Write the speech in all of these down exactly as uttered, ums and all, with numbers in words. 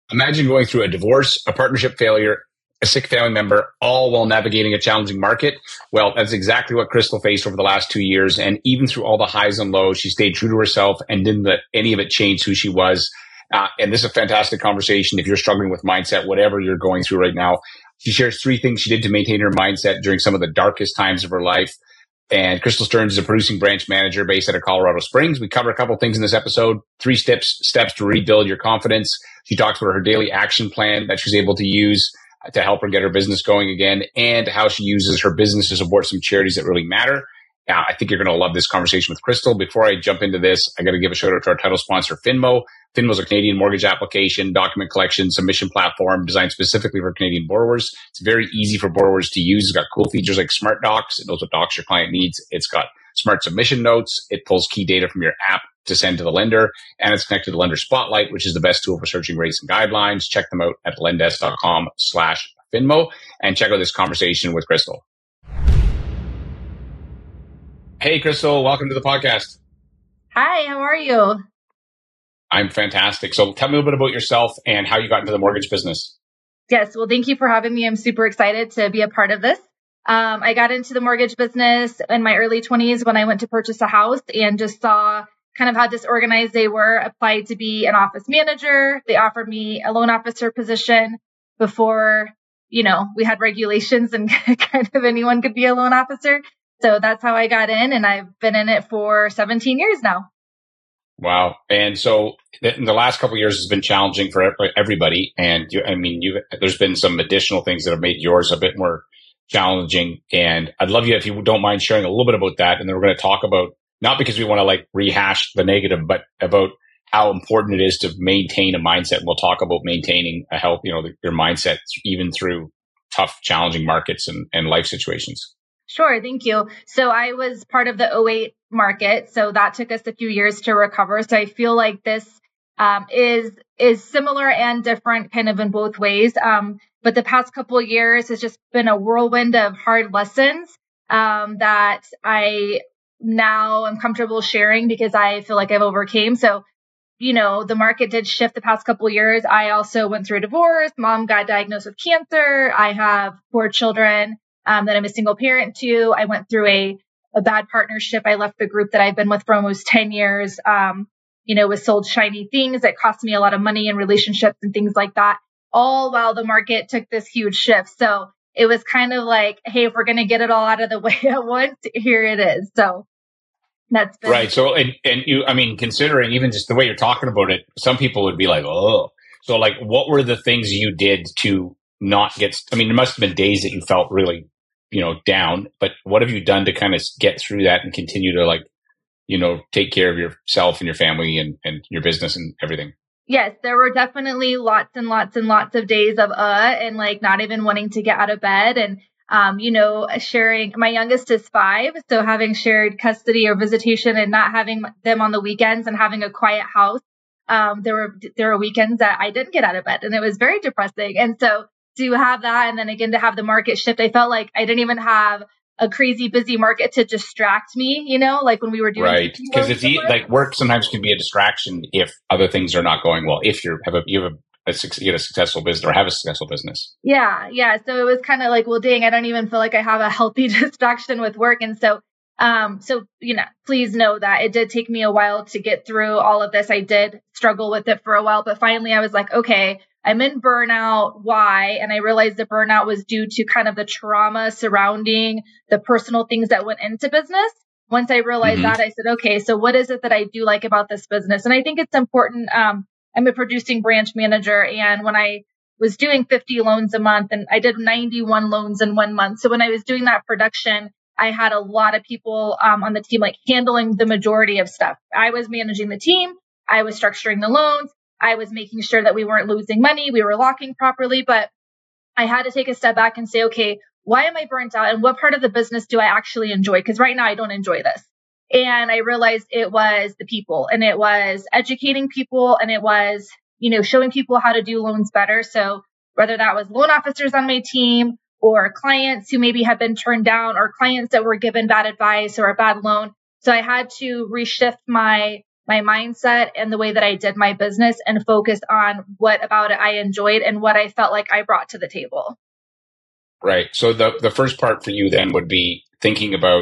Imagine going through a divorce, a partnership failure, a sick family member, all while navigating a challenging market. Well, that's exactly what Crystal faced over the last two years. And even through all the highs and lows, she stayed true to herself and didn't let any of it change who she was. Uh, and this is a fantastic conversation if you're struggling with mindset, whatever you're going through right now. She shares three things she did to maintain her mindset during some of the darkest times of her life. And Crystal Stearns is a producing branch manager based out of Colorado Springs. We cover a couple of things in this episode. Three steps, steps to rebuild your confidence. She talks about her daily action plan that she's able to use to help her get her business going again, and how she uses her business to support some charities that really matter. Now, I think you're going to love this conversation with Crystal. Before I jump into this, I got to give a shout out to our title sponsor, Finmo. Finmo is a Canadian mortgage application, document collection, submission platform designed specifically for Canadian borrowers. It's very easy for borrowers to use. It's got cool features like Smart Docs. It knows what docs your client needs. It's got smart submission notes. It pulls key data from your app to send to the lender, and it's connected to Lender Spotlight, which is the best tool for searching rates and guidelines. Check them out at lendesk.com slash Finmo and check out this conversation with Crystal. Hey, Crystal, welcome to the podcast. Hi, how are you? I'm fantastic. So tell me a little bit about yourself and how you got into the mortgage business. Yes, well, thank you for having me. I'm super excited to be a part of this. Um, I got into the mortgage business in my early twenties when I went to purchase a house and just saw kind of how disorganized they were. Applied to be an office manager. They offered me a loan officer position before, you know, we had regulations and kind of anyone could be a loan officer. So that's how I got in, and I've been in it for seventeen years now. Wow. And so in the last couple of years has been challenging for everybody. And you, I mean, you, there's been some additional things that have made yours a bit more challenging. And I'd love you, if you don't mind sharing a little bit about that. And then we're going to talk about, not because we want to like rehash the negative, but about how important it is to maintain a mindset. We'll talk about maintaining a health, you know, your mindset even through tough, challenging markets and, and life situations. Sure. Thank you. So I was part of the oh eight market. So that took us a few years to recover. So I feel like this um, is is similar and different kind of in both ways. Um, but the past couple of years has just been a whirlwind of hard lessons um, that I now am comfortable sharing because I feel like I've overcame. So, you know, the market did shift the past couple of years. I also went through a divorce. Mom got diagnosed with cancer. I have four children. Um, that I'm a single parent to. I went through a, a bad partnership. I left the group that I've been with for almost ten years, um, you know, was sold shiny things that cost me a lot of money and relationships and things like that, all while the market took this huge shift. So it was kind of like, hey, if we're going to get it all out of the way at once, here it is. So that's been- right. So, and, and you, I mean, considering even just the way you're talking about it, some people would be like, oh, so like, what were the things you did to not get, I mean, there must have been days that you felt really, you know, down, but what have you done to kind of get through that and continue to like, you know, take care of yourself and your family and, and your business and everything? Yes, there were definitely lots and lots and lots of days of uh and like not even wanting to get out of bed. And, um, you know, sharing, my youngest is five. So having shared custody or visitation and not having them on the weekends and having a quiet house. Um, there were, there were weekends that I didn't get out of bed and it was very depressing. And so to have that, and then again, to have the market shift, I felt like I didn't even have a crazy busy market to distract me, you know, like when we were doing. Right. Because it's e- like work sometimes can be a distraction if other things are not going well. If you have a, you have a, a, you get a successful business or have a successful business. Yeah. Yeah. So it was kind of like, well, dang, I don't even feel like I have a healthy distraction with work. And so, um, so, you know, please know that it did take me a while to get through all of this. I did struggle with it for a while, but finally I was like, okay, I'm in burnout. Why? And I realized the burnout was due to kind of the trauma surrounding the personal things that went into business. Once I realized mm-hmm. that, I said, okay, so what is it that I do like about this business? And I think it's important. Um, I'm a producing branch manager. And when I was doing fifty loans a month and I did ninety-one loans in one month. So when I was doing that production, I had a lot of people um, on the team, like handling the majority of stuff. I was managing the team. I was structuring the loans. I was making sure that we weren't losing money. We were locking properly, but I had to take a step back and say, okay, why am I burnt out? And what part of the business do I actually enjoy? Because right now I don't enjoy this. And I realized it was the people and it was educating people and it was, you know, showing people how to do loans better. So whether that was loan officers on my team or clients who maybe had been turned down or clients that were given bad advice or a bad loan. So I had to reshift my my mindset and the way that I did my business and focused on what about it I enjoyed and what I felt like I brought to the table. Right. So the, the first part for you then would be thinking about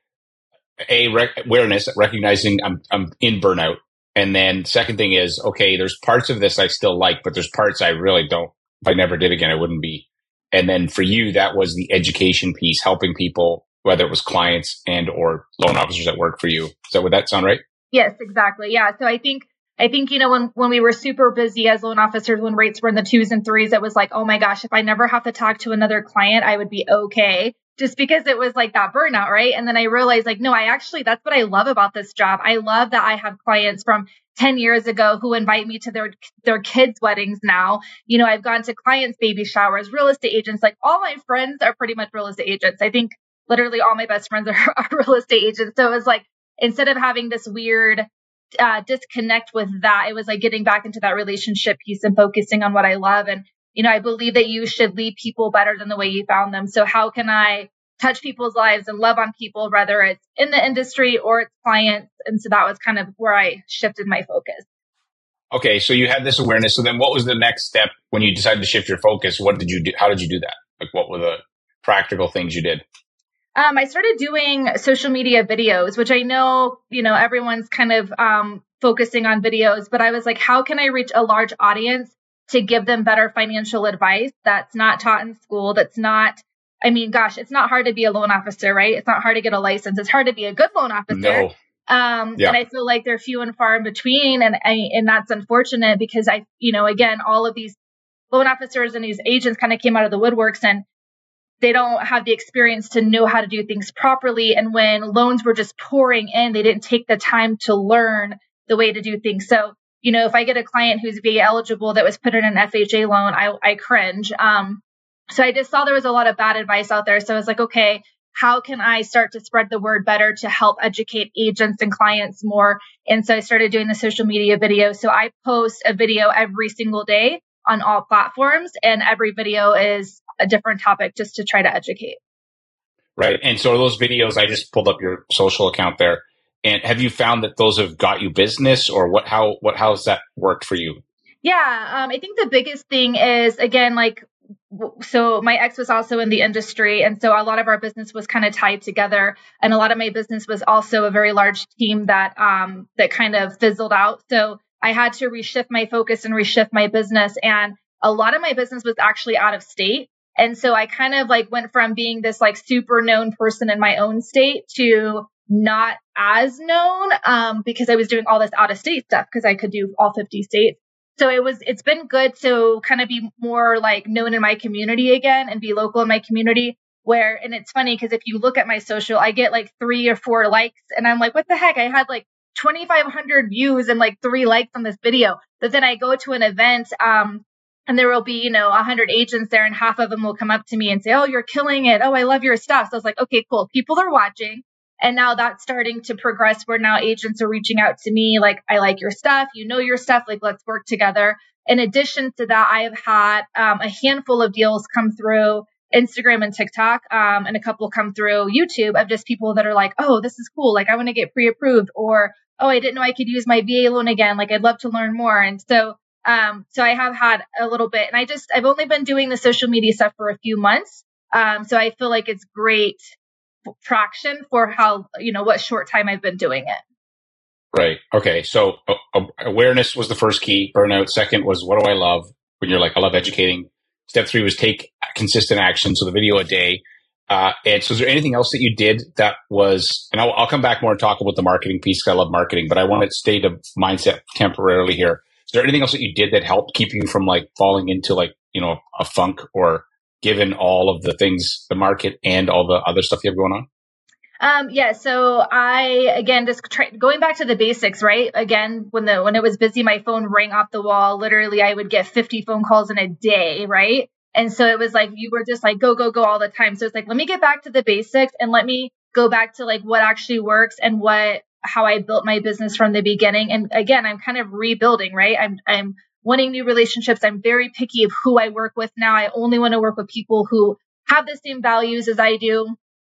a rec- awareness, recognizing I'm, I'm in burnout. And then second thing is, okay, there's parts of this I still like, but there's parts I really don't. If I never did again, I wouldn't be. And then for you, that was the education piece, helping people, whether it was clients and or loan officers that work for you. So would that sound right? Yes, exactly. Yeah. So I think, I think, you know, when, when we were super busy as loan officers, when rates were in the twos and threes, it was like, oh my gosh, if I never have to talk to another client, I would be okay. Just because it was like that burnout, right? And then I realized like, no, I actually, that's what I love about this job. I love that I have clients from ten years ago who invite me to their, their kids' weddings now. You know, I've gone to clients' baby showers, real estate agents, like all my friends are pretty much real estate agents. I think literally all my best friends are, are real estate agents. So it was like, instead of having this weird uh, disconnect with that, it was like getting back into that relationship piece and focusing on what I love. And, you know, I believe that you should leave people better than the way you found them. So how can I touch people's lives and love on people, whether it's in the industry or it's clients? And so that was kind of where I shifted my focus. Okay. So you had this awareness. So then what was the next step when you decided to shift your focus? What did you do? How did you do that? Like what were the practical things you did? Um, I started doing social media videos, which I know, you know, everyone's kind of um, focusing on videos, but I was like, how can I reach a large audience to give them better financial advice that's not taught in school? That's not, I mean, gosh, it's not hard to be a loan officer, right? It's not hard to get a license. It's hard to be a good loan officer. No. Um, yeah. And I feel like they're few and far in between. And, and that's unfortunate because I, you know, again, all of these loan officers and these agents kind of came out of the woodworks and they don't have the experience to know how to do things properly. And when loans were just pouring in, they didn't take the time to learn the way to do things. So, you know, if I get a client who's V A eligible that was put in an F H A loan, I, I cringe. Um, so I just saw there was a lot of bad advice out there. So I was like, okay, how can I start to spread the word better to help educate agents and clients more? And so I started doing the social media videos. So I post a video every single day on all platforms, and every video is a different topic just to try to educate. Right. And so those videos, I just pulled up your social account there. And have you found that those have got you business, or what, how, what, how's that worked for you? Yeah. Um, I think the biggest thing is, again, like, so my ex was also in the industry. And so a lot of our business was kind of tied together. And a lot of my business was also a very large team that, um, that kind of fizzled out. So I had to reshift my focus and reshift my business. And a lot of my business was actually out of state. And so I kind of like went from being this like super known person in my own state to not as known, um, because I was doing all this out of state stuff because I could do all fifty states. So it was, it's been good to kind of be more like known in my community again and be local in my community where, and it's funny because if you look at my social, I get like three or four likes and I'm like, what the heck? I had like twenty-five hundred views and like three likes on this video. But then I go to an event, um, and there will be, you know, a hundred agents there and half of them will come up to me and say, oh, you're killing it. Oh, I love your stuff. So I was like, okay, cool. People are watching. And now that's starting to progress where now agents are reaching out to me. Like, I like your stuff. You know, your stuff. Like, let's work together. In addition to that, I have had um, a handful of deals come through Instagram and TikTok, um, and a couple come through YouTube of just people that are like, oh, this is cool. Like, I want to get pre-approved, or, oh, I didn't know I could use my V A loan again. Like, I'd love to learn more. And so, um, so I have had a little bit, and I just, I've only been doing the social media stuff for a few months. Um, so I feel like it's great traction for how, you know, what short time I've been doing it. Right. Okay. So uh, awareness was the first key. Burnout. Second was, what do I love? When you're like, I love educating. Step three was take consistent action. So the video a day. Uh, and so is there anything else that you did that was, and I'll, I'll come back more and talk about the marketing piece because I love marketing, but I want to stay to mindset temporarily here. Is there anything else that you did that helped keep you from like falling into like, you know, a funk, or given all of the things, the market and all the other stuff you have going on? Um, yeah. So I, again, just try, going back to the basics, right? Again, when the, when it was busy, my phone rang off the wall. Literally, I would get fifty phone calls in a day. Right. And so it was like, you were just like, go, go, go all the time. So it's like, let me get back to the basics and let me go back to like what actually works and what, how I built my business from the beginning. And again, I'm kind of rebuilding, right? I'm, I'm wanting new relationships. I'm very picky of who I work with now. I only want to work with people who have the same values as I do.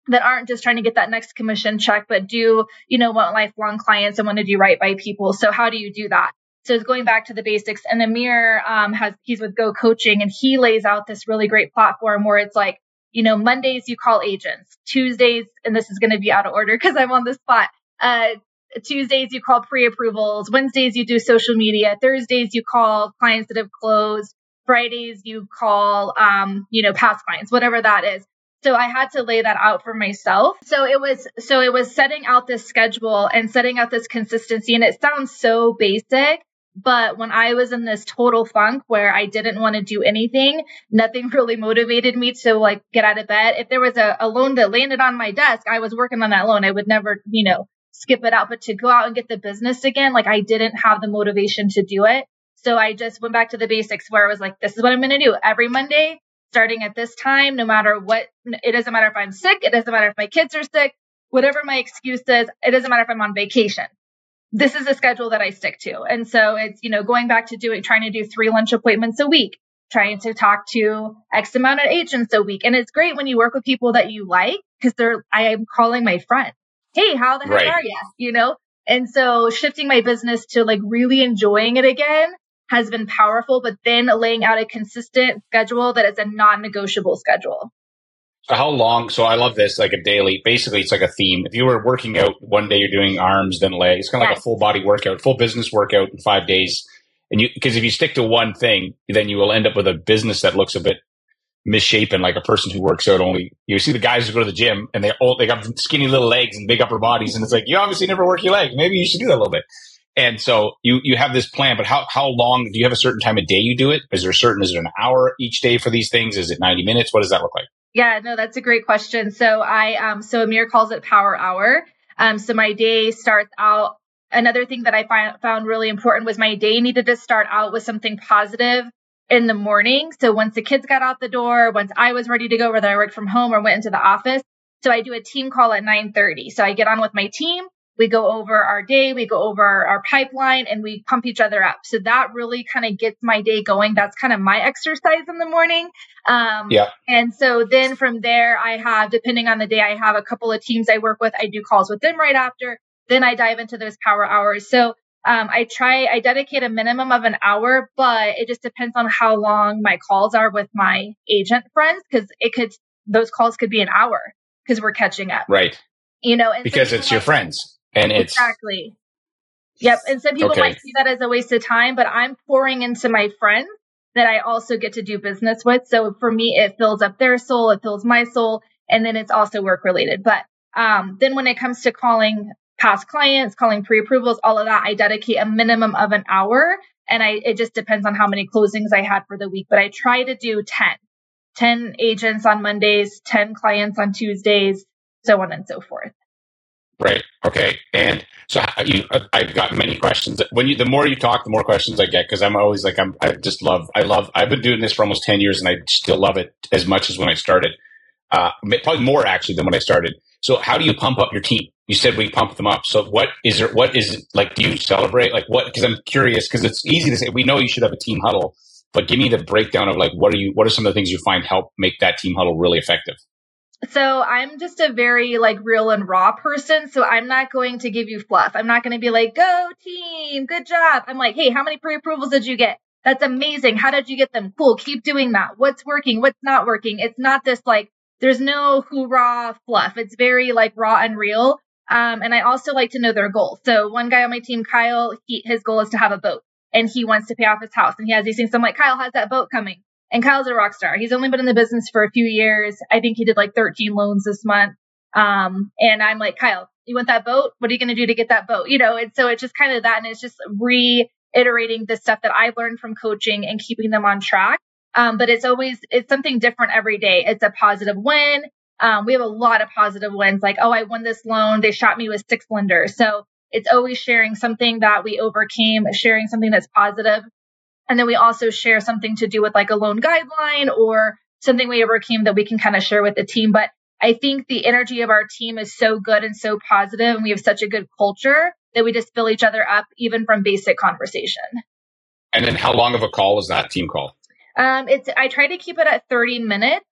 that aren't just trying to get that next commission check, but do, you know, want lifelong clients and want to do right by people. So how do you do that? So it's going back to the basics. And Amir um, has, he's with Go Coaching, and he lays out this really great platform where it's like, you know, Mondays you call agents, Tuesdays, and this is going to be out of order because I'm on the spot. Uh, Tuesdays you call pre-approvals, Wednesdays you do social media, Thursdays you call clients that have closed, Fridays you call, um, you know, past clients, whatever that is. So I had to lay that out for myself. So it was, so it was setting out this schedule and setting out this consistency. And it sounds so basic, but when I was in this total funk where I didn't want to do anything, nothing really motivated me to like get out of bed. If there was a, a loan that landed on my desk, I was working on that loan. I would never, you know, skip it out, but to go out and get the business again, like I didn't have the motivation to do it. So I just went back to the basics where I was like, this is what I'm going to do every Monday, starting at this time, no matter what. It doesn't matter if I'm sick. It doesn't matter if my kids are sick, whatever my excuse is. It doesn't matter if I'm on vacation. This is a schedule that I stick to. And so it's, you know, going back to doing, trying to do three lunch appointments a week, trying to talk to X amount of agents a week. And it's great when you work with people that you like, because they're, I am calling my friend. Hey, how the heck Right. are you? You know? And so shifting my business to like really enjoying it again has been powerful, but then laying out a consistent schedule that is a non-negotiable schedule. So how long? So I love this, like a daily, basically it's like a theme. If you were working out one day, you're doing arms, then legs, it's kind of like Yes. a full body workout, full business workout in five days. And you, because if you stick to one thing, then you will end up with a business that looks a bit misshapen, like a person who works out only. You see the guys who go to the gym and they all, they got skinny little legs and big upper bodies. And it's like, you obviously never work your legs. Maybe you should do that a little bit. And so you, you have this plan, but how, how long do you have a certain time of day you do it? Is there a certain, is it an hour each day for these things? Is it ninety minutes? What does that look like? Yeah, no, that's a great question. So I, um, so Amir calls it power hour. Um, so my day starts out. Another thing that I find, found really important was my day needed to start out with something positive in the morning. So once the kids got out the door, once I was ready to go, whether I worked from home or went into the office. So I do a team call at nine thirty. So I get on with my team. We go over our day, we go over our, our pipeline, and we pump each other up. So that really kind of gets my day going. That's kind of my exercise in the morning. Um, yeah. And so then from there, I have, depending on the day, I have a couple of teams I work with. I do calls with them right after. Then I dive into those power hours. So um, I try, I dedicate a minimum of an hour, but it just depends on how long my calls are with my agent friends, because it could, those calls could be an hour because we're catching up. Right. You know, and because so it's your friends. And it's exactly. Yep. And some people okay. might see that as a waste of time, but I'm pouring into my friends that I also get to do business with. So for me, it fills up their soul, it fills my soul, and then it's also work related. But um, then when it comes to calling past clients, calling pre-approvals, all of that, I dedicate a minimum of an hour. And I, it just depends on how many closings I had for the week, but I try to do ten, ten agents on Mondays, ten clients on Tuesdays, so on and so forth. Right. Okay. And so you, I've got many questions. When you, the more you talk, the more questions I get, because I'm always like, I'm, I just love, I love, I've been doing this for almost ten years and I still love it as much as when I started. Uh, probably more actually than when I started. So how do you pump up your team? You said we pump them up. So what is there, what is it like, do you celebrate? Like what, because I'm curious, because it's easy to say, we know you should have a team huddle, but give me the breakdown of like, what are you, what are some of the things you find help make that team huddle really effective? So I'm just a very like real and raw person. So I'm not going to give you fluff. I'm not going to be like, go team, good job. I'm like, hey, how many pre-approvals did you get? That's amazing. How did you get them? Cool. Keep doing that. What's working? What's not working? It's not this like, there's no hoorah fluff. It's very like raw and real. Um, and I also like to know their goals. So one guy on my team, Kyle, he, his goal is to have a boat and he wants to pay off his house and he has these things. So I'm like, Kyle, how's that boat coming? And Kyle's a rock star. He's only been in the business for a few years. I think he did like thirteen loans this month. Um, and I'm like, Kyle, you want that boat? What are you going to do to get that boat? You know, and so it's just kind of that. And it's just reiterating the stuff that I've learned from coaching and keeping them on track. Um, but it's always, it's something different every day. It's a positive win. Um, we have a lot of positive wins. Like, oh, I won this loan. They shot me with six lenders. So it's always sharing something that we overcame, sharing something that's positive. And then we also share something to do with like a loan guideline or something we overcame that we can kind of share with the team. But I think the energy of our team is so good and so positive, and we have such a good culture that we just fill each other up, even from basic conversation. And then how long of a call is that team call? Um, it's I try to keep it at thirty minutes.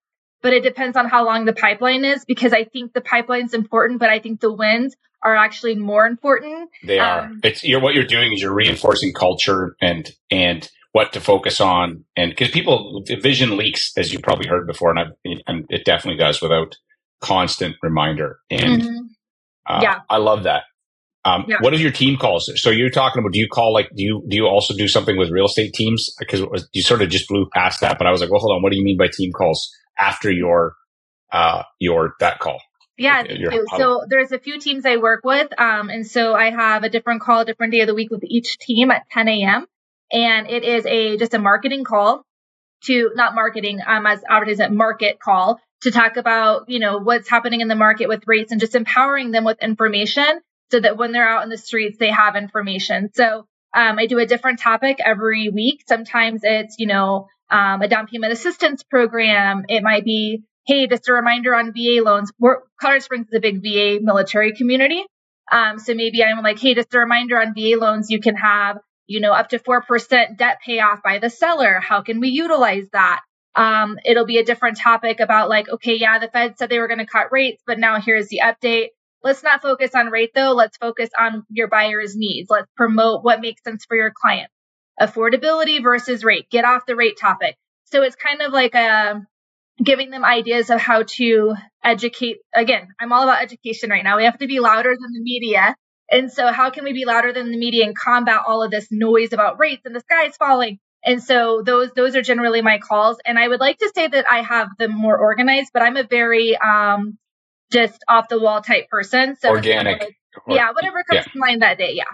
but it depends on how long the pipeline is, because I think the pipeline's important, but I think the wins are actually more important. They are. Um, it's you're what you're doing is you're reinforcing culture and and what to focus on, and because people vision leaks, as you probably heard before, and, I've, and it definitely does without constant reminder. And mm-hmm. uh, yeah, I love that. Um, yeah. What are your team calls? So you're talking about, do you call like, do you, do you also do something with real estate teams? Because it was, you sort of just blew past that, but I was like, well, hold on. What do you mean by team calls after your, uh, your, that call? Yeah. Your, so there's a few teams I work with. Um, and so I have a different call, a different day of the week with each team at ten a.m. And it is a, just a marketing call to, not marketing, um, as advertisement, market call to talk about, you know, what's happening in the market with rates and just empowering them with information, so that when they're out in the streets, they have information. So um, I do a different topic every week. Sometimes it's, you know, um, a down payment assistance program. It might be, hey, just a reminder on V A loans. We're, Colorado Springs is a big V A military community. Um, so maybe I'm like, hey, just a reminder on V A loans, you can have, you know, up to four percent debt payoff by the seller. How can we utilize that? Um, it'll be a different topic about like, okay, yeah, the Fed said they were going to cut rates, but now here's the update. Let's not focus on rate, though. Let's focus on your buyer's needs. Let's promote what makes sense for your client. Affordability versus rate. Get off the rate topic. So it's kind of like a, giving them ideas of how to educate. Again, I'm all about education right now. We have to be louder than the media. And so how can we be louder than the media and combat all of this noise about rates and the sky's falling? And so those those are generally my calls. And I would like to say that I have them more organized, but I'm a very... um just off the wall type person. So organic. Like, yeah, whatever comes yeah. to mind that day. Yeah.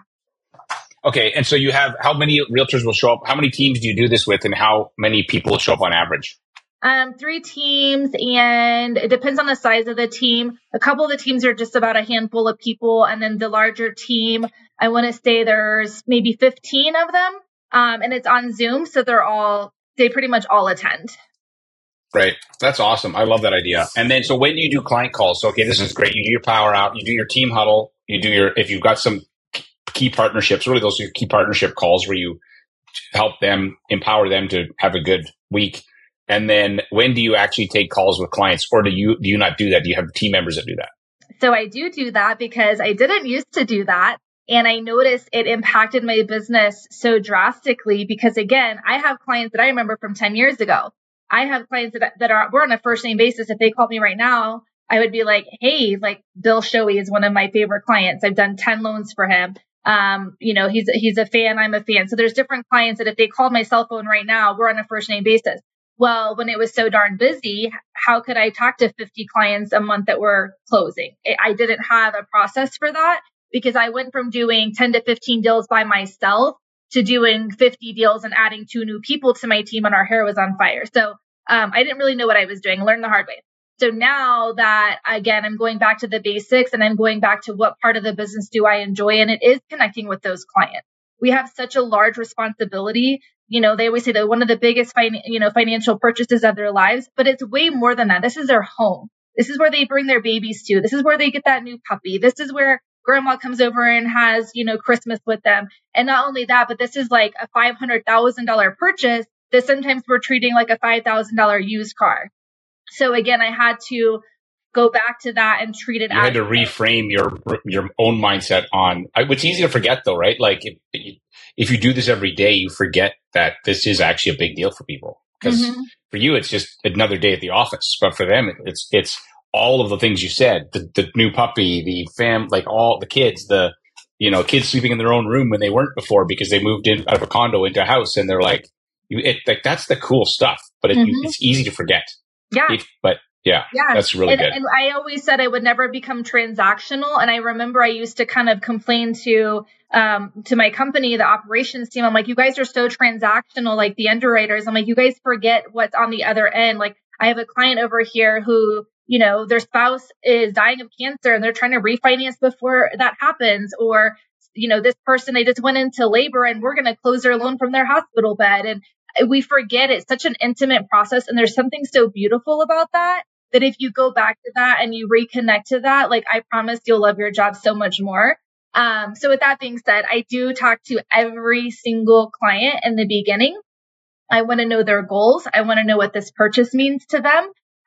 Okay. And so you have, how many realtors will show up? How many teams do you do this with, and how many people show up on average? Um, three teams, and it depends on the size of the team. A couple of the teams are just about a handful of people. And then the larger team, I want to say there's maybe fifteen of them. Um, and it's on Zoom. So they're all, they pretty much all attend. Right. That's awesome. I love that idea. And then, so when do you do client calls? So, okay, this is great. You do your power out, you do your team huddle, you do your, if you've got some key partnerships, really those are your key partnership calls where you help them, empower them to have a good week. And then when do you actually take calls with clients, or do you, do you not do that? Do you have team members that do that? So I do do that because I didn't used to do that. And I noticed it impacted my business so drastically because, again, I have clients that I remember from ten years ago. I have clients that, that are, we're on a first name basis. If they called me right now, I would be like, hey, like Bill Shoei is one of my favorite clients. I've done ten loans for him. Um, you know, he's, he's a fan. I'm a fan. So there's different clients that if they called my cell phone right now, we're on a first name basis. Well, when it was so darn busy, how could I talk to fifty clients a month that were closing? I didn't have a process for that because I went from doing ten to fifteen deals by myself to doing fifty deals and adding two new people to my team, and our hair was on fire. So um, I didn't really know what I was doing. I learned the hard way. So now that, again, I'm going back to the basics and I'm going back to what part of the business do I enjoy, and it is connecting with those clients. We have such a large responsibility. You know, they always say that one of the biggest fin- you know, financial purchases of their lives, but it's way more than that. This is their home. This is where they bring their babies to. This is where they get that new puppy. This is where grandma comes over and has, you know, Christmas with them. And not only that, but this is like a five hundred thousand dollars purchase that sometimes we're treating like a five thousand dollars used car. So again, I had to go back to that and treat it. You had to reframe your your own mindset on. It's easy to forget, though, right? Like if, if you do this every day, you forget that this is actually a big deal for people. Because mm-hmm. for you, it's just another day at the office, but for them, it's it's all of the things you said: the, the new puppy, the fam, like all the kids, the you know kids sleeping in their own room when they weren't before because they moved in out of a condo into a house, and they're like, it, like that's the cool stuff. But it, mm-hmm. it's easy to forget. Yeah, it, but. Yeah, yeah, that's really and, good. And I always said I would never become transactional. And I remember I used to kind of complain to um, to my company, the operations team. I'm like, you guys are so transactional, like the underwriters. I'm like, you guys forget what's on the other end. Like I have a client over here who, you know, their spouse is dying of cancer and they're trying to refinance before that happens. Or, you know, this person, they just went into labor and we're going to close their loan from their hospital bed. And we forget it's such an intimate process. And there's something so beautiful about that. That if you go back to that and you reconnect to that, like I promise you'll love your job so much more. Um, so with that being said, I do talk to every single client in the beginning. I want to know their goals. I want to know what this purchase means to them.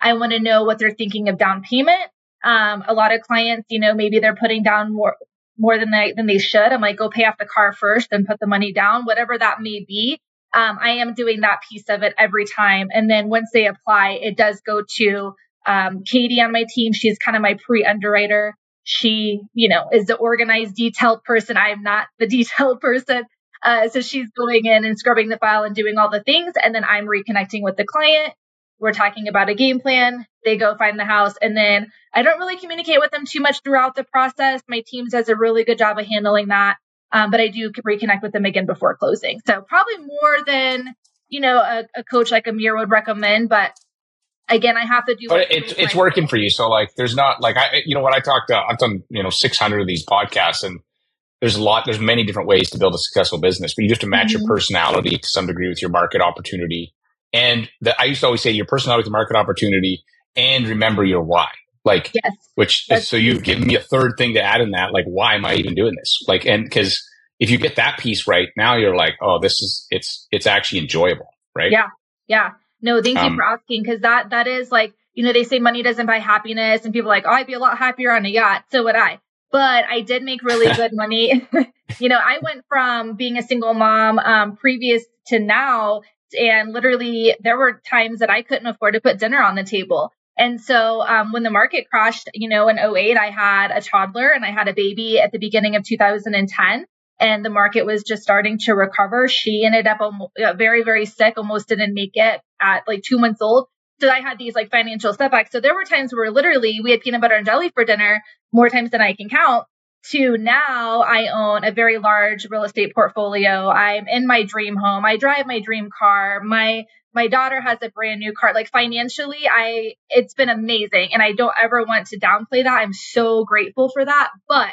I want to know what they're thinking of down payment. Um, a lot of clients, you know, maybe they're putting down more, more than they, than they should. I'm like, go pay off the car first, then put the money down, whatever that may be. Um, I am doing that piece of it every time. And then once they apply, it does go to um, Katie on my team. She's kind of my pre-underwriter. She, you know, is the organized, detailed person. I'm not the detailed person. Uh, so she's going in and scrubbing the file and doing all the things. And then I'm reconnecting with the client. We're talking about a game plan. They go find the house. And then I don't really communicate with them too much throughout the process. My team does a really good job of handling that. Um, but I do reconnect with them again before closing. So probably more than, you know, a, a coach like Amir would recommend. But again, I have to do. But it's it's working for you. So like, there's not like I, you know, when I talked to, I've done you know six hundred of these podcasts, and there's a lot. There's many different ways to build a successful business, but you have to match mm-hmm. your personality to some degree with your market opportunity. And the, I used to always say your personality with the market opportunity, and remember your why. Like, yes, which is, so you've given me a third thing to add in that. Like, why am I even doing this? Like, and because if you get that piece right, now you're like, oh, this is it's it's actually enjoyable, right? Yeah, yeah. No, thank you um, for asking, because that that is like, you know, they say money doesn't buy happiness, and people are like, oh, I'd be a lot happier on a yacht. So would I. But I did make really good money. You know, I went from being a single mom um, previous to now, and literally there were times that I couldn't afford to put dinner on the table. And so um, when the market crashed, you know, in oh eight, I had a toddler and I had a baby at the beginning of two thousand ten, and the market was just starting to recover. She ended up almost, uh, very, very sick, almost didn't make it at like two months old. So I had these like financial setbacks. So there were times where literally we had peanut butter and jelly for dinner more times than I can count, to now I own a very large real estate portfolio. I'm in my dream home. I drive my dream car. My My daughter has a brand new car. Like financially, I it's been amazing. And I don't ever want to downplay that. I'm so grateful for that. But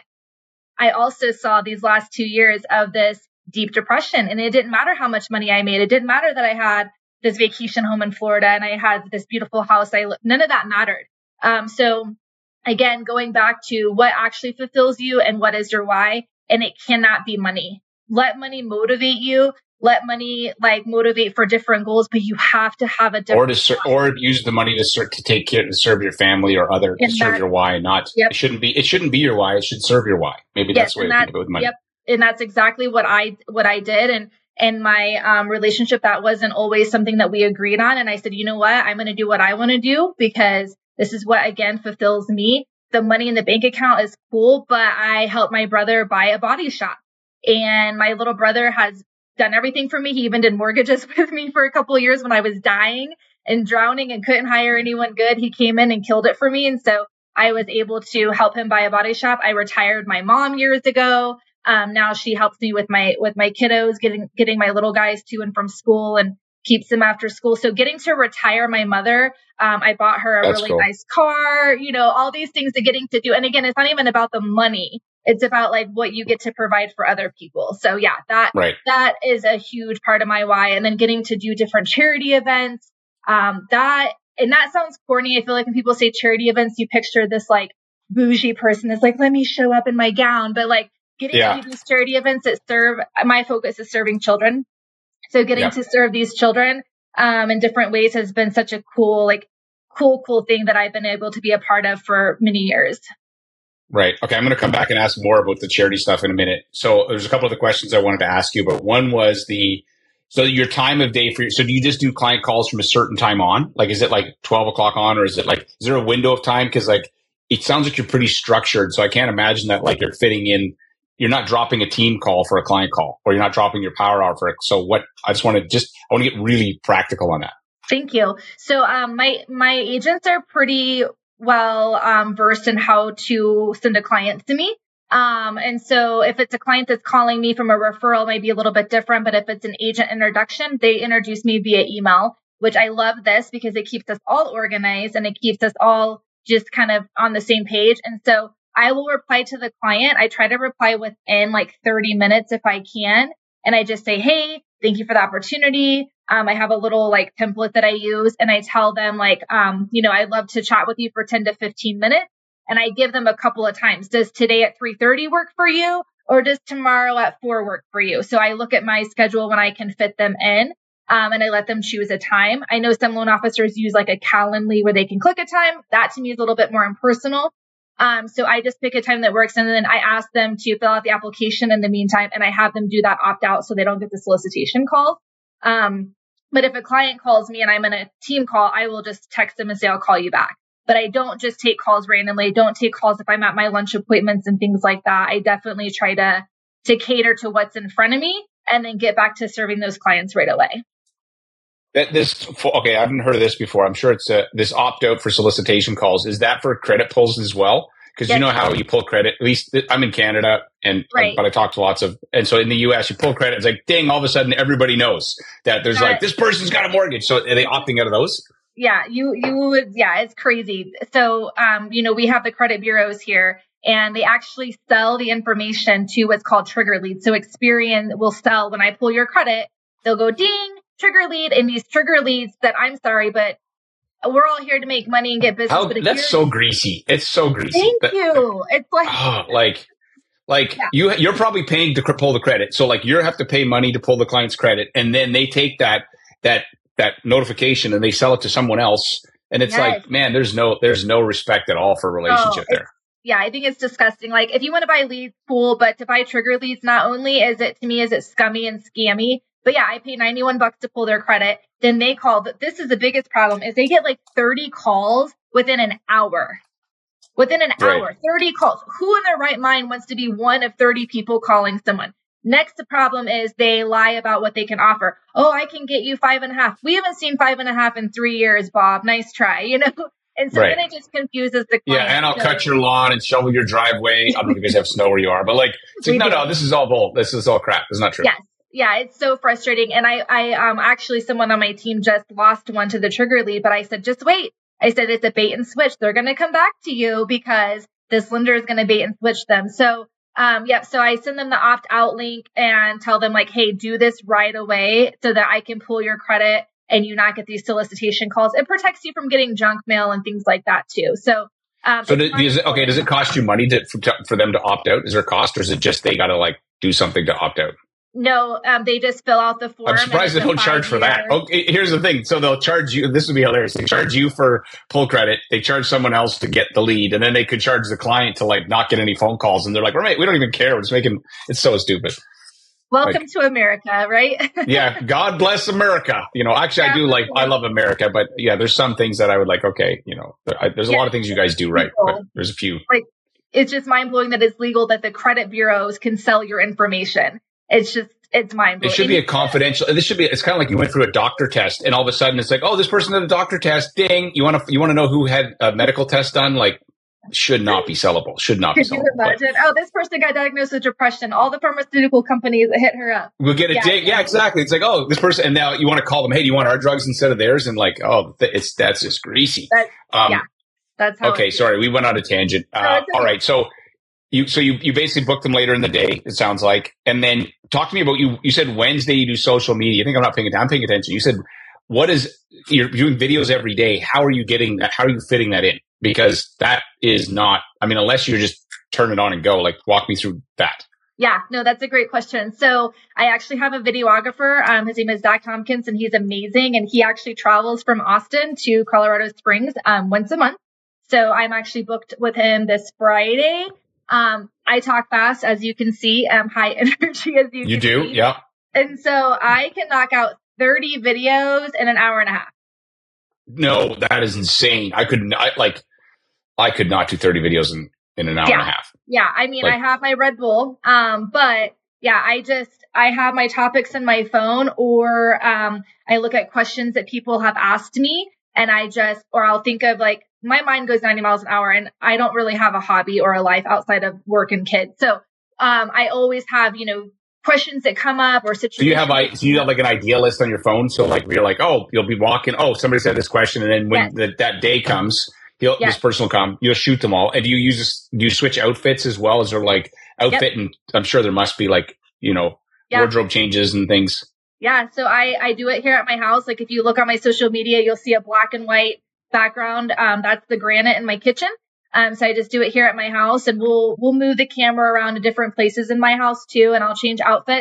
I also saw these last two years of this deep depression. And it didn't matter how much money I made. It didn't matter that I had this vacation home in Florida and I had this beautiful house. I none of that mattered. Um, so again, going back to what actually fulfills you and what is your why. And it cannot be money. Let money motivate you. Let money like motivate for different goals, but you have to have a different or to ser- or use the money to ser- to take care to serve your family or other to serve that, your why. Not yep. it shouldn't be it shouldn't be your why. It should serve your why. Maybe yes, that's the way to that, think of it with money. Yep, and that's exactly what I what I did. And in my um, relationship, that wasn't always something that we agreed on. And I said, you know what, I'm going to do what I want to do because this is what again fulfills me. The money in the bank account is cool, but I helped my brother buy a body shop, and my little brother has done everything for me. He even did mortgages with me for a couple of years when I was dying and drowning and couldn't hire anyone good. He came in and killed it for me. And so I was able to help him buy a body shop. I retired my mom years ago. Um, now she helps me with my, with my kiddos, getting, getting my little guys to and from school and keeps them after school. So getting to retire my mother, um, I bought her a That's really cool. nice car, you know, all these things to getting to do. And again, it's not even about the money. It's about like what you get to provide for other people. So yeah, that, right. that is a huge part of my why. And then getting to do different charity events, um, that, and that sounds corny. I feel like when people say charity events, you picture this like bougie person that's like, let me show up in my gown, but like getting yeah. to do these charity events that serve, my focus is serving children. So getting yeah. to serve these children, um, in different ways has been such a cool, like cool, cool thing that I've been able to be a part of for many years. Right. Okay. I'm going to come back and ask more about the charity stuff in a minute. So there's a couple of the questions I wanted to ask you, but one was the, so your time of day for your, so do you just do client calls from a certain time on? Like, is it like twelve o'clock on, or is it like, is there a window of time? Cause like, it sounds like you're pretty structured. So I can't imagine that like you're fitting in, you're not dropping a team call for a client call, or you're not dropping your power hour for it. So what, I just want to just, I want to get really practical on that. Thank you. So, um, my, my agents are pretty well um, versed in how to send a client to me. Um, and so if it's a client that's calling me from a referral, it might be a little bit different. But if it's an agent introduction, they introduce me via email, which I love this because it keeps us all organized and it keeps us all just kind of on the same page. And so I will reply to the client. I try to reply within like thirty minutes if I can. And I just say, hey, thank you for the opportunity. Um, I have a little like template that I use, and I tell them like, um, you know, I'd love to chat with you for ten to fifteen minutes. And I give them a couple of times. Does today at three thirty work for you? Or does tomorrow at four work for you? So I look at my schedule when I can fit them in. Um, and I let them choose a time. I know some loan officers use like a Calendly where they can click a time. That to me is a little bit more impersonal. Um, so I just pick a time that works. And then I ask them to fill out the application in the meantime. And I have them do that opt out so they don't get the solicitation calls. Um, but if a client calls me and I'm in a team call, I will just text them and say, I'll call you back. But I don't just take calls randomly. I don't take calls if I'm at my lunch appointments and things like that. I definitely try to, to cater to what's in front of me and then get back to serving those clients right away. That this okay, I haven't heard of this before. I'm sure it's a, this opt out for solicitation calls. Is that for credit pulls as well? Because yes. You know how you pull credit. At least I'm in Canada, and right. but I talk to lots of, and so in the U S, you pull credit. It's like ding! All of a sudden, everybody knows that there's uh, like this person's got a mortgage. So are they opting out of those? Yeah, you you would. Yeah, it's crazy. So um, you know, we have the credit bureaus here, and they actually sell the information to what's called trigger leads. So Experian will sell when I pull your credit, they'll go ding. Trigger lead, and these trigger leads that I'm sorry, but we're all here to make money and get business. How, but that's so greasy. It's so greasy. Thank that, you. It's like, oh, like, like yeah. you, you're probably paying to pull the credit. So like you have to pay money to pull the client's credit. And then they take that, that, that notification and they sell it to someone else. And it's yes. like, man, there's no, there's no respect at all for a relationship oh, there. Yeah, I think it's disgusting. Like if you want to buy leads, cool. But to buy trigger leads, not only is it, to me, is it scummy and scammy, but yeah, I pay ninety-one bucks to pull their credit. Then they call. But this is the biggest problem is they get like thirty calls within an hour. Within an right. hour, thirty calls. Who in their right mind wants to be one of thirty people calling someone? Next, the problem is they lie about what they can offer. Oh, I can get you five and a half. We haven't seen five and a half in three years, Bob. Nice try, you know? And so right. then it just confuses the client. Yeah, and I'll so, cut your lawn and shovel your driveway. I don't know if you guys have snow where you are, but like, it's like no, do. no, this is all bull. This is all crap. It's not true. Yes. Yeah, it's so frustrating. And I, I, um, actually, someone on my team just lost one to the trigger lead, but I said, just wait. I said, it's a bait and switch. They're going to come back to you because this lender is going to bait and switch them. So, um, yeah, so I send them the opt out link and tell them like, hey, do this right away so that I can pull your credit and you not get these solicitation calls. It protects you from getting junk mail and things like that too. So, um, so does, does it, okay, does it cost you money to, for, for them to opt out? Is there a cost, or is it just they got to like do something to opt out? No, um, they just fill out the form. I'm surprised they don't charge for that. Okay, here's the thing. So they'll charge you. This would be hilarious. They charge you for pull credit. They charge someone else to get the lead, and then they could charge the client to like not get any phone calls. And they're like, "Right, we don't even care. We're just making." It's so stupid. Welcome like, to America, right? Yeah, God bless America. You know, actually, yeah, I do like. I love America, but yeah, there's some things that I would like. Okay, you know, I, there's a yeah, lot of things you guys do right, but there's a few. Like, it's just mind blowing that it's legal that the credit bureaus can sell your information. It's just. It's mind blowing. It should be a confidential. This should be. It's kind of like you went through a doctor test, and all of a sudden it's like, oh, this person had a doctor test. Ding! You want to you want to know who had a medical test done? Like, should not be sellable. Should not be sellable. Could you imagine? But, oh, this person got diagnosed with depression. All the pharmaceutical companies hit her up. We'll get a yeah, ding. Yeah, exactly. It's like, oh, this person, and now you want to call them. Hey, do you want our drugs instead of theirs? And like, oh, it's that's just greasy. That's, um, yeah, that's how. Okay, sorry, we went on a tangent. Uh, no, okay. All right, so. You, so you, you basically book them later in the day, it sounds like. And then talk to me about you. You said Wednesday you do social media. I think I'm not paying attention. I'm paying attention. You said, what is, you're doing videos every day. How are you getting that? How are you fitting that in? Because that is not, I mean, unless you're just turn it on and go, like walk me through that. Yeah, no, that's a great question. So I actually have a videographer. Um, his name is Zach Tompkins, and he's amazing. And he actually travels from Austin to Colorado Springs, um, once a month. So I'm actually booked with him this Friday. Um, I talk fast, as you can see. I'm high energy, as you, you can do, see. yeah. And so I can knock out thirty videos in an hour and a half. No, that is insane. I could not, like, I could not do thirty videos in, in an hour yeah. and a half. Yeah, I mean, like, I have my Red Bull, um, but yeah, I just, I have my topics in my phone, or um, I look at questions that people have asked me, and I just, or I'll think of like, my mind goes ninety miles an hour, and I don't really have a hobby or a life outside of work and kids. So um, I always have, you know, questions that come up or situations. Do you have, I, do you have like an idea list on your phone? So like you're like, oh, you'll be walking. Oh, somebody said this question. And then when yes. the, that day comes, he'll, yes. this person will come, you'll shoot them all. And do you use this, do you switch outfits as well? Is there like outfit? Yep. And I'm sure there must be like, you know, yep. wardrobe changes and things. Yeah. So I, I do it here at my house. Like if you look on my social media, you'll see a black and white background. Um, that's the granite in my kitchen. Um, so I just do it here at my house, and we'll, we'll move the camera around to different places in my house too. And I'll change outfits.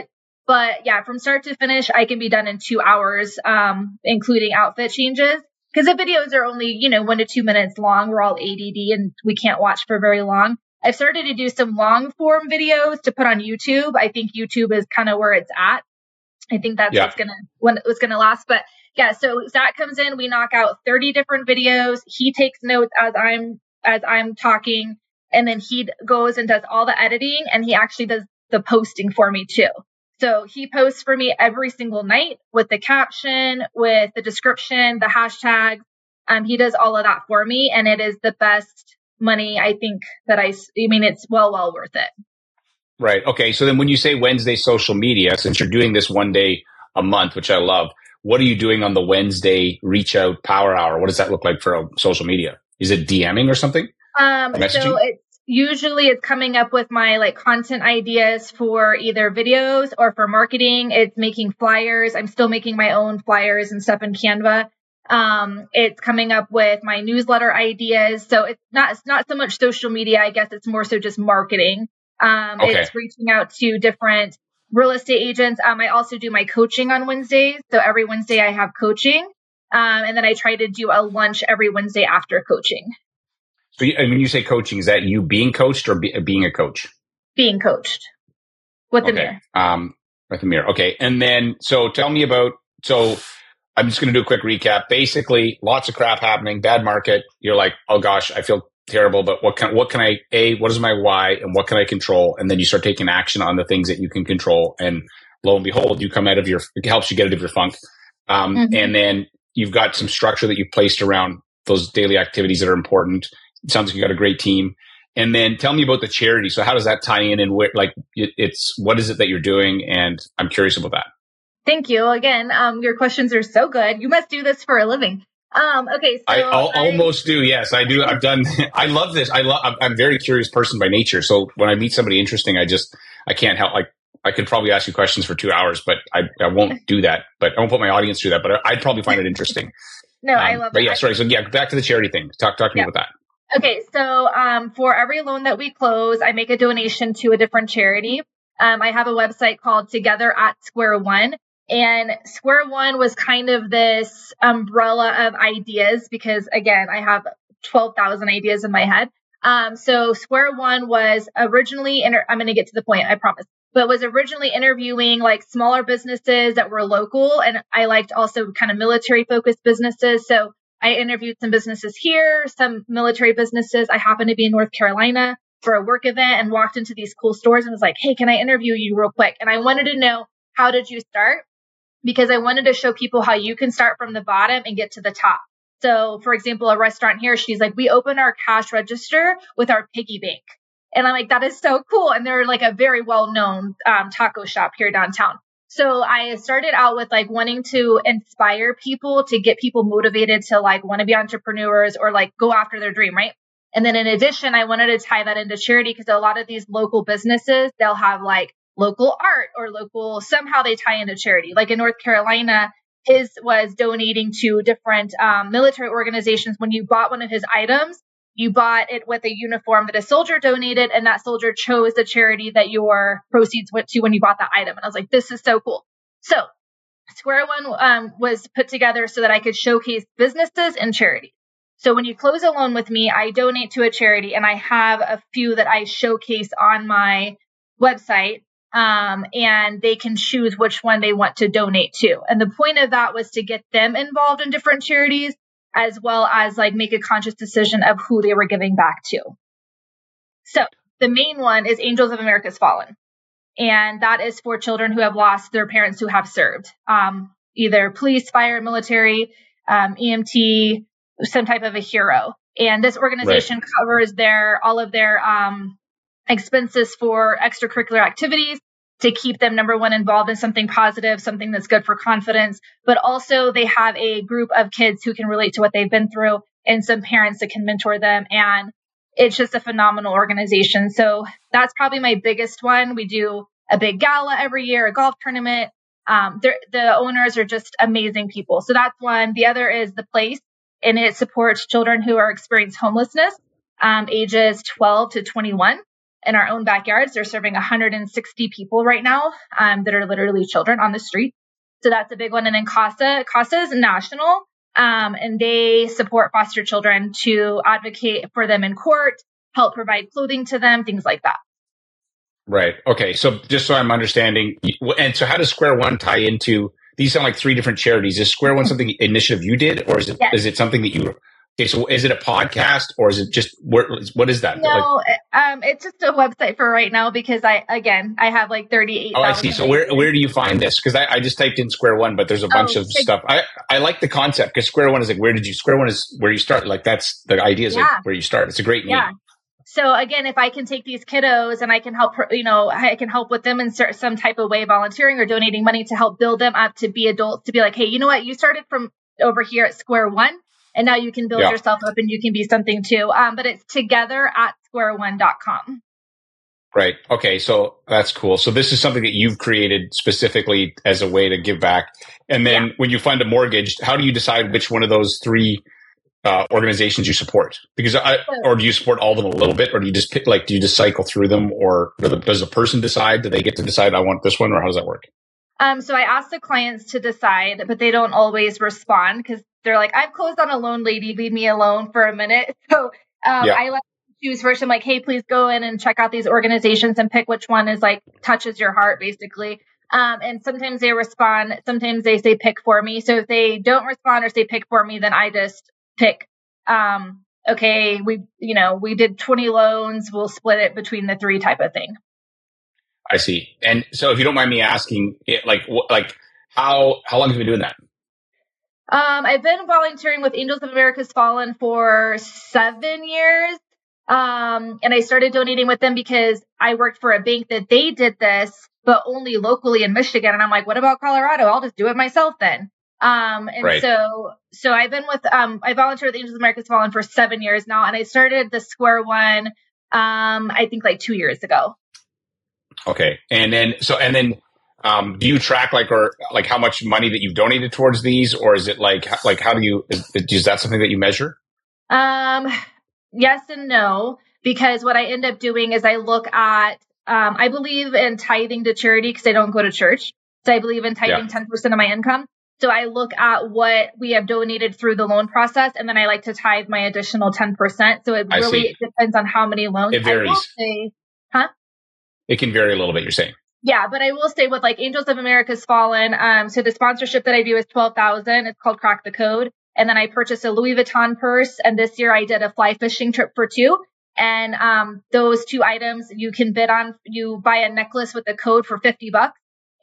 But yeah, from start to finish, I can be done in two hours, um, including outfit changes. Because the videos are only, you know, one to two minutes long. We're all A D D and we can't watch for very long. I've started to do some long form videos to put on YouTube. I think YouTube is kind of where it's at. I think that's yeah. what's gonna when what's gonna last. But yeah, so Zach comes in, we knock out thirty different videos. He takes notes as I'm as I'm talking, and then he goes and does all the editing, and he actually does the posting for me too. So he posts for me every single night with the caption, with the description, the hashtags. Um, he does all of that for me, and it is the best money I think that I. I mean, it's well, well worth it. Right. Okay. So then, when you say Wednesday social media, since you're doing this one day a month, which I love, what are you doing on the Wednesday reach out power hour? What does that look like for social media? Is it DMing or something? Um, so it's usually it's coming up with my like content ideas for either videos or for marketing. It's making flyers. I'm still making my own flyers and stuff in Canva. Um, it's coming up with my newsletter ideas. So it's not, it's not so much social media. I guess it's more so just marketing. Um, okay. It's reaching out to different real estate agents. Um, I also do my coaching on Wednesdays. So every Wednesday I have coaching. Um, and then I try to do a lunch every Wednesday after coaching. So you, and when you say coaching, is that you being coached or be, being a coach? Being coached with the okay. mirror. Um, with the mirror. Okay. And then, so tell me about, so I'm just going to do a quick recap. Basically, lots of crap happening, bad market. You're like, oh gosh, I feel terrible, but what can, what can I, A, what is my why and what can I control? And then you start taking action on the things that you can control. And lo and behold, you come out of your, it helps you get out of your funk. Um, mm-hmm. And then you've got some structure that you've placed around those daily activities that are important. It sounds like you got a great team. And then tell me about the charity. So how does that tie in and where, like, it, it's, what is it that you're doing? And I'm curious about that. Thank you. Again, um, your questions are so good. You must do this for a living. Um, okay. So I I'll, I almost do. Yes, I do. I've done, I love this. I love, I'm a very curious person by nature. So when I meet somebody interesting, I just, I can't help, like, I could probably ask you questions for two hours, but I, I won't do that. But I won't put my audience through that, but I'd probably find it interesting. no, um, I love it. But yeah, sorry. So yeah, back to the charity thing. Talk, talk to me yeah. about that. Okay, so um, for every loan that we close, I make a donation to a different charity. Um, I have a website called Together at Square One. And Square One was kind of this umbrella of ideas because, again, I have twelve thousand ideas in my head. Um, so Square One was originally, inter- I'm going to get to the point, I promise, but was originally interviewing like smaller businesses that were local. And I liked also kind of military focused businesses. So I interviewed some businesses here, some military businesses. I happened to be in North Carolina for a work event and walked into these cool stores and was like, hey, can I interview you real quick? And I wanted to know, how did you start? Because I wanted to show people how you can start from the bottom and get to the top. So for example, a restaurant here, she's like, we open our cash register with our piggy bank. And I'm like, that is so cool. And they're like a very well-known um, taco shop here downtown. So I started out with like wanting to inspire people to get people motivated to like want to be entrepreneurs or like go after their dream, right? And then in addition, I wanted to tie that into charity because a lot of these local businesses, they'll have like local art or local, somehow they tie into charity. Like in North Carolina, his was donating to different um, military organizations. When you bought one of his items, you bought it with a uniform that a soldier donated, and that soldier chose the charity that your proceeds went to when you bought that item. And I was like, this is so cool. So Square One um, was put together so that I could showcase businesses and charities. So when you close a loan with me, I donate to a charity, and I have a few that I showcase on my website, um, and they can choose which one they want to donate to. And the point of that was to get them involved in different charities, as well as like make a conscious decision of who they were giving back to. So the main one is Angels of America's Fallen. And that is for children who have lost their parents who have served, um, either police, fire, military, um, E M T, some type of a hero. And this organization right. covers their all of their um, expenses for extracurricular activities to keep them, number one, involved in something positive, something that's good for confidence. But also they have a group of kids who can relate to what they've been through and some parents that can mentor them. And it's just a phenomenal organization. So that's probably my biggest one. We do a big gala every year, a golf tournament. Um, the owners are just amazing people. So that's one. The other is The Place, and it supports children who are experiencing homelessness, um, ages twelve to twenty-one. in our own backyards. They're serving one hundred sixty people right now um, that are literally children on the street. So that's a big one. And then CASA, CASA is national, um, and they support foster children to advocate for them in court, help provide clothing to them, things like that. Right. Okay. So just so I'm understanding, and so how does Square One tie into, these sound like three different charities. Is Square One something initiative you did, or is it, yes. is it something that you, okay, so is it a podcast, or is it just, what, what is that? No, like, um, it's just a website for right now because I, again, I have like thirty-eight. Oh, I see. So where, where do you find this? Because I, I just typed in Square One, but there's a bunch oh, of like, stuff. I, I like the concept because Square One is like, where did you, Square One is where you start. Like that's the idea is yeah. like where you start. It's a great name. Yeah. So again, if I can take these kiddos and I can help, you know, I can help with them in some type of way, volunteering or donating money to help build them up to be adults, to be like, hey, you know what? You started from over here at Square One and now you can build yeah. yourself up and you can be something too. Um, but it's together at square one dot com. Right. Okay. So that's cool. So this is something that you've created specifically as a way to give back. And then yeah. when you fund a mortgage, how do you decide which one of those three Uh, organizations you support? Because I, or do you support all of them a little bit, or do you just pick, like, do you just cycle through them, or does the person decide? Do they get to decide, I want this one, or how does that work? Um, so I ask the clients to decide, but they don't always respond because they're like, I've closed on a loan, lady, leave me alone for a minute. So um, yeah. I let them choose first. I'm like, hey, please go in and check out these organizations and pick which one is like touches your heart, basically. Um, and sometimes they respond. Sometimes they say pick for me. So if they don't respond or say pick for me, then I just pick, um, okay, we, you know, we did twenty loans, we'll split it between the three type of thing. I see. And so if you don't mind me asking, it, like, wh- like how, how long have you been doing that? Um, I've been volunteering with Angels of America's Fallen for seven years. Um, and I started donating with them because I worked for a bank that they did this, but only locally in Michigan. And I'm like, what about Colorado? I'll just do it myself then. Um, and right. so, so I've been with, um, I volunteered with Angels of America's Fallen for seven years now. And I started the Square One, um, I think like two years ago. Okay. And then, so, and then, um, do you track like, or like how much money that you've donated towards these, or is it like, like, how do you, is, is that something that you measure? Um, yes and no, because what I end up doing is I look at, um, I believe in tithing to charity because I don't go to church. So I believe in tithing yeah. ten percent of my income. So I look at what we have donated through the loan process, and then I like to tithe my additional ten percent. So it really depends on how many loans. It varies. I will say, huh? It can vary a little bit, you're saying. Yeah, but I will say with like Angels of America's Fallen, um, so the sponsorship that I do is twelve thousand dollars. It's called Crack the Code. And then I purchased a Louis Vuitton purse. And this year I did a fly fishing trip for two. And um, those two items you can bid on. You buy a necklace with a code for fifty bucks.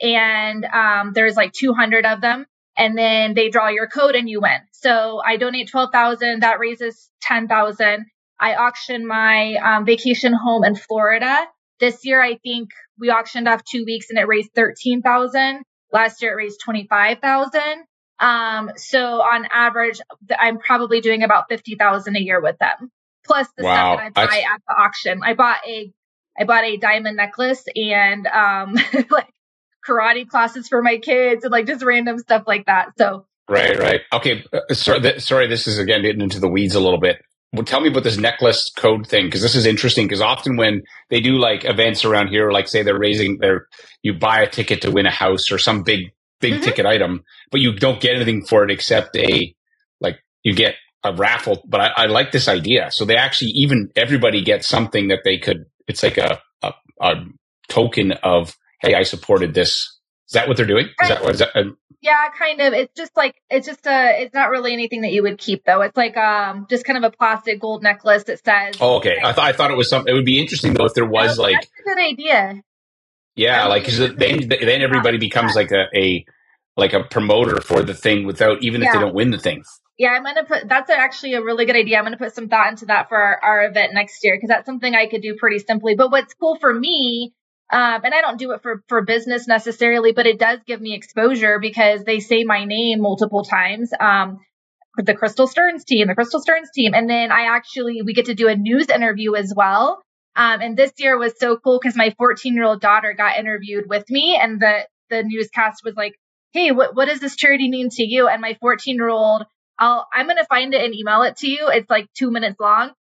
And um, there's like two hundred of them. And then they draw your code and you win. So I donate twelve thousand. That raises ten thousand. I auction my um, vacation home in Florida. This year, I think we auctioned off two weeks and it raised thirteen thousand. Last year, it raised twenty-five thousand. Um, so on average, I'm probably doing about fifty thousand a year with them. Plus the wow. stuff that I buy That's... at the auction. I bought a, I bought a diamond necklace and um, like karate classes for my kids and like just random stuff like that. So right, right, okay. Uh, sorry, th- sorry. This is again getting into the weeds a little bit. Well, tell me about this necklace code thing, because this is interesting. Because often when they do like events around here, like say they're raising their, you buy a ticket to win a house or some big big mm-hmm. ticket item, but you don't get anything for it except a like you get a raffle. But I, I like this idea. So they actually even everybody gets something that they could. It's like a a, a token of, hey, I supported this. Is that what they're doing? Is that what is that? A, yeah, kind of. It's just like, it's just a, it's not really anything that you would keep though. It's like, um, just kind of a plastic gold necklace that says. Oh, okay. I thought, I thought it was something, it would be interesting though if there was no, like. That's a good idea. Yeah. I like, cause then, then everybody becomes like a, a, like a promoter for the thing without, even yeah. if they don't win the thing. Yeah, I'm going to put, that's actually a really good idea. I'm going to put some thought into that for our, our event next year, because that's something I could do pretty simply. But what's cool for me, um, and I don't do it for, for business necessarily, but it does give me exposure because they say my name multiple times. Um, the Crystal Stearns team, the Crystal Stearns team. And then I actually, we get to do a news interview as well. Um, and this year was so cool because my fourteen year old daughter got interviewed with me, and the, the newscast was like, hey, what, what does this charity mean to you? And my fourteen year old, I'll, I'm going to find it and email it to you. It's like two minutes long.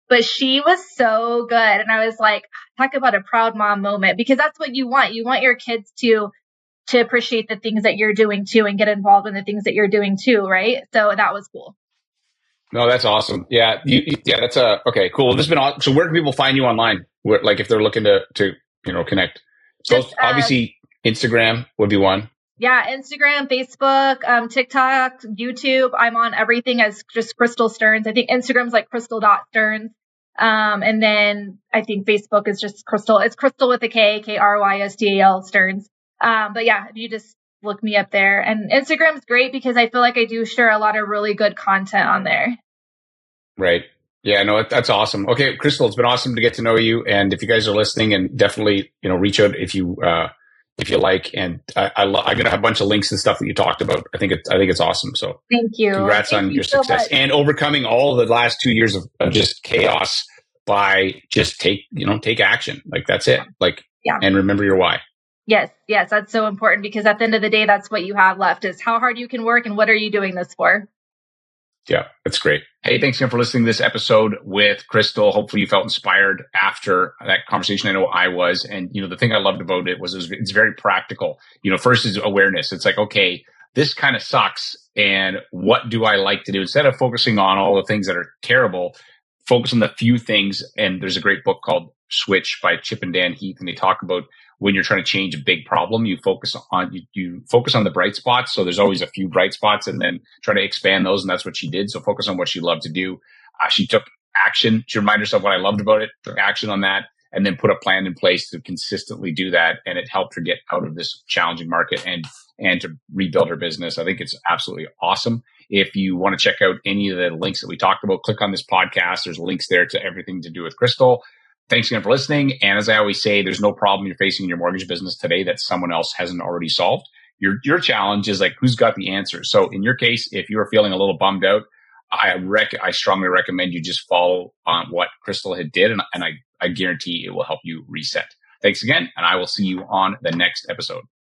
but she was so good. And I was like, talk about a proud mom moment, because that's what you want. You want your kids to to appreciate the things that you're doing too and get involved in the things that you're doing too, right? So that was cool. No, that's awesome. Yeah, you, yeah, that's a okay, cool. This has been awesome. So where can people find you online? Where, like if they're looking to to you know connect? So Just, obviously uh, Instagram would be one. Yeah, Instagram, Facebook, um, TikTok, YouTube. I'm on everything as just Crystal Stearns. I think Instagram's like Crystal dot Stearns. Um, and then I think Facebook is just Crystal. It's Crystal with a K, K R Y S T A L Stearns. Um, but yeah, if you just look me up there. And Instagram's great because I feel like I do share a lot of really good content on there. Right. Yeah, no, that's awesome. Okay, Crystal, it's been awesome to get to know you. And if you guys are listening, and definitely, you know, reach out if you, uh, if you like. And I, I lo- I'm going to have a bunch of links and stuff that you talked about. I think it's, I think it's awesome. So thank you. Congrats thank on you your so success much. and overcoming all the last two years of, of just chaos by just take, you know, take action. Like that's it. Like, yeah. And remember your why. Yes. Yes. That's so important because at the end of the day, that's what you have left is how hard you can work and what are you doing this for? Yeah, that's great. Hey, thanks again for listening to this episode with Crystal. Hopefully you felt inspired after that conversation. I know I was. And, you know, the thing I loved about it was, it was it's very practical. You know, first is awareness. It's like, okay, this kind of sucks. And what do I like to do? Instead of focusing on all the things that are terrible, focus on the few things. And there's a great book called Switch by Chip and Dan Heath. And they talk about when you're trying to change a big problem, you focus on, you, you focus on the bright spots. So there's always a few bright spots and then try to expand those. And that's what she did. So focus on what she loved to do. Uh, she took action. She reminded herself what I loved about it, took action on that, and then put a plan in place to consistently do that. And it helped her get out of this challenging market and, and to rebuild her business. I think it's absolutely awesome. If you want to check out any of the links that we talked about, click on this podcast. There's links there to everything to do with Crystal. Thanks again for listening. And as I always say, there's no problem you're facing in your mortgage business today that someone else hasn't already solved. Your your challenge is like, who's got the answer? So in your case, if you're feeling a little bummed out, I rec- I strongly recommend you just follow on what Crystal had did, and, and I, I guarantee it will help you reset. Thanks again, and I will see you on the next episode.